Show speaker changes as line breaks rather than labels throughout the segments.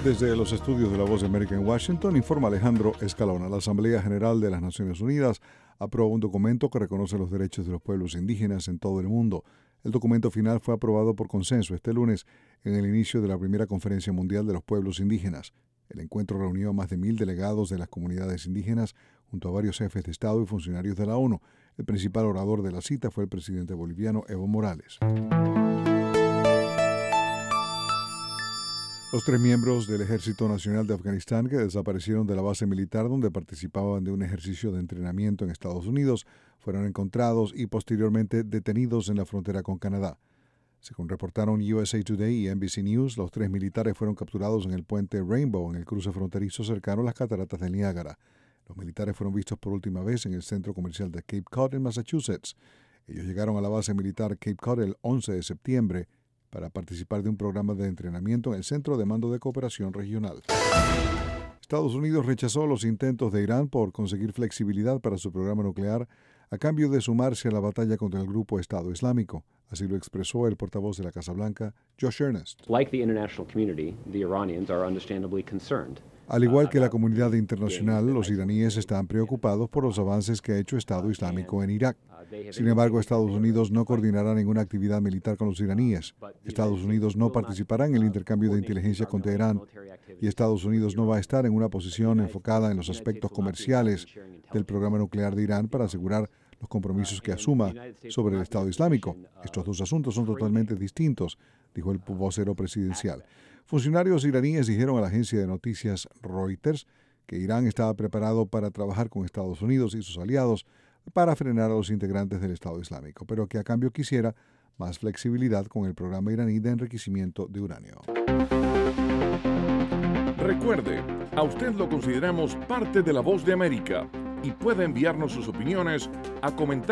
Desde los estudios de La Voz de América en Washington, informa Alejandro Escalona. La Asamblea General de las Naciones Unidas aprobó un documento que reconoce los derechos de los pueblos indígenas en todo el mundo. El documento final fue aprobado por consenso este lunes en el inicio de la primera Conferencia Mundial de los Pueblos Indígenas. El encuentro reunió a más de 1,000 delegados de las comunidades indígenas junto a varios jefes de Estado y funcionarios de la ONU. El principal orador de la cita fue el presidente boliviano Evo Morales. Los 3 miembros del Ejército Nacional de Afganistán que desaparecieron de la base militar donde participaban de un ejercicio de entrenamiento en Estados Unidos fueron encontrados y posteriormente detenidos en la frontera con Canadá. Según reportaron USA Today y NBC News, los 3 militares fueron capturados en el puente Rainbow en el cruce fronterizo cercano a las cataratas del Niágara. Los militares fueron vistos por última vez en el centro comercial de Cape Cod en Massachusetts. Ellos llegaron a la base militar Cape Cod el 11 de septiembre para participar de un programa de entrenamiento en el Centro de Mando de Cooperación Regional. Estados Unidos rechazó los intentos de Irán por conseguir flexibilidad para su programa nuclear a cambio de sumarse a la batalla contra el grupo Estado Islámico. Así lo expresó el portavoz de la Casa Blanca, Josh Earnest. Al igual que la comunidad internacional, los iraníes están preocupados por los avances que ha hecho Estado Islámico en Irak. Sin embargo, Estados Unidos no coordinará ninguna actividad militar con los iraníes. Estados Unidos no participará en el intercambio de inteligencia con Teherán. Y Estados Unidos no va a estar en una posición enfocada en los aspectos comerciales del programa nuclear de Irán para asegurar los compromisos que asuma sobre el Estado Islámico. Estos 2 asuntos son totalmente distintos, dijo el vocero presidencial. Funcionarios iraníes dijeron a la agencia de noticias Reuters que Irán estaba preparado para trabajar con Estados Unidos y sus aliados para frenar a los integrantes del Estado Islámico, pero que a cambio quisiera más flexibilidad con el programa iraní de enriquecimiento de uranio.
Recuerde, a usted lo consideramos parte de La Voz de América y puede enviarnos sus opiniones a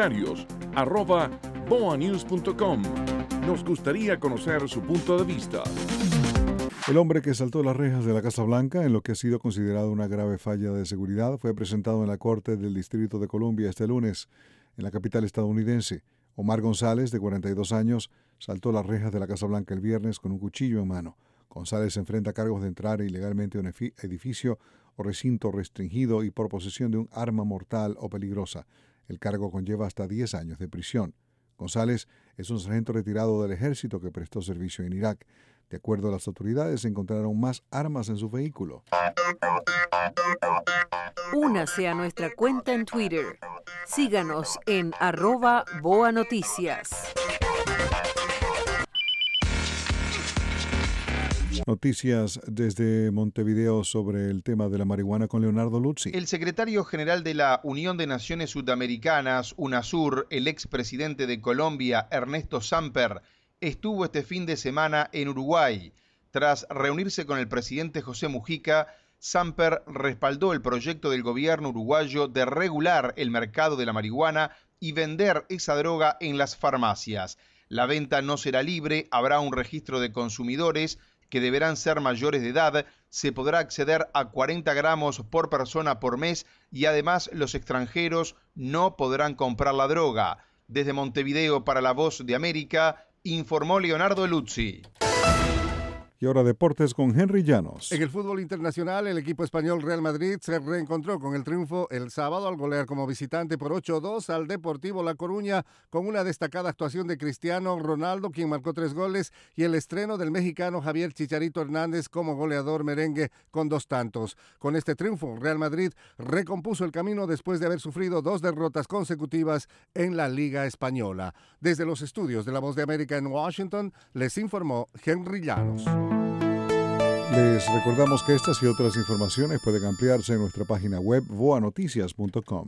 comentarios@boanews.com. Nos gustaría conocer su punto de vista.
El hombre que saltó las rejas de la Casa Blanca en lo que ha sido considerado una grave falla de seguridad fue presentado en la Corte del Distrito de Columbia este lunes en la capital estadounidense. Omar González, de 42 años, saltó las rejas de la Casa Blanca el viernes con un cuchillo en mano. González se enfrenta a cargos de entrar ilegalmente a un edificio o recinto restringido y por posesión de un arma mortal o peligrosa. El cargo conlleva hasta 10 años de prisión. González es un sargento retirado del ejército que prestó servicio en Irak. De acuerdo a las autoridades, se encontraron más armas en su vehículo.
Únase a nuestra cuenta en Twitter. Síganos en @boanoticias.
Noticias desde Montevideo sobre el tema de la marihuana con Leonardo Luzzi.
El secretario general de la Unión de Naciones Sudamericanas, UNASUR, el expresidente de Colombia, Ernesto Samper, estuvo este fin de semana en Uruguay. Tras reunirse con el presidente José Mujica, Samper respaldó el proyecto del gobierno uruguayo de regular el mercado de la marihuana y vender esa droga en las farmacias. La venta no será libre, habrá un registro de consumidores que deberán ser mayores de edad, se podrá acceder a 40 gramos por persona por mes y además los extranjeros no podrán comprar la droga. Desde Montevideo para La Voz de América, informó Leonardo Luzzi.
Y ahora deportes con Henry Llanos.
En el fútbol internacional, el equipo español Real Madrid se reencontró con el triunfo el sábado al golear como visitante por 8-2 al Deportivo La Coruña, con una destacada actuación de Cristiano Ronaldo, quien marcó 3 goles, y el estreno del mexicano Javier Chicharito Hernández como goleador merengue con 2 tantos. Con este triunfo, Real Madrid recompuso el camino después de haber sufrido 2 derrotas consecutivas en la Liga Española. Desde los estudios de La Voz de América en Washington, les informó Henry Llanos.
Les recordamos que estas y otras informaciones pueden ampliarse en nuestra página web voanoticias.com.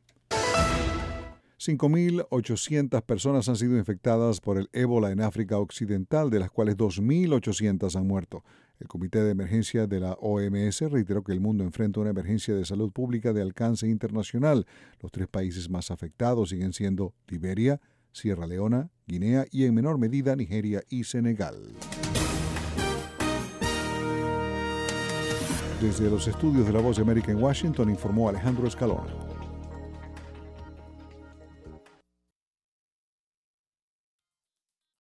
5.800 personas han sido infectadas por el ébola en África Occidental, de las cuales 2.800 han muerto. El Comité de Emergencia de la OMS reiteró que el mundo enfrenta una emergencia de salud pública de alcance internacional. Los 3 países más afectados siguen siendo Liberia, Sierra Leona, Guinea y en menor medida Nigeria y Senegal. Desde los estudios de La Voz de América en Washington, informó Alejandro Escalona.